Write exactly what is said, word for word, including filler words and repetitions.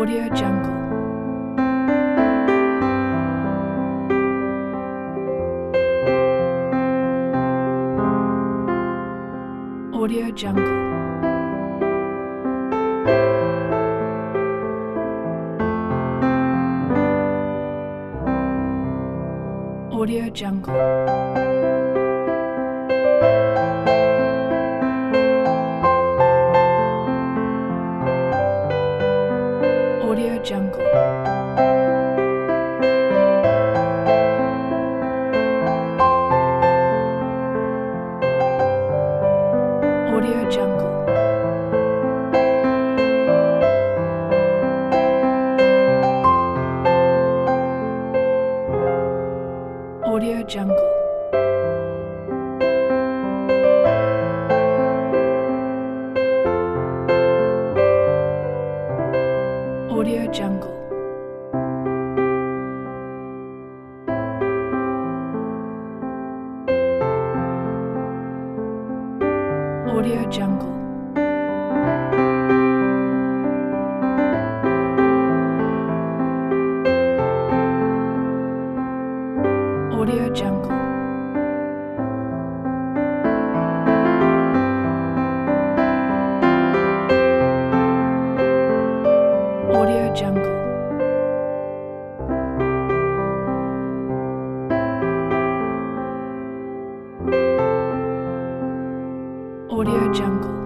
Audio Jungle. Audio Jungle. Audio Jungle. Audio Jungle. Audio Jungle. Audio Jungle. Audio Jungle. Audio Jungle. Audio Jungle. Audio Jungle. Audio Jungle.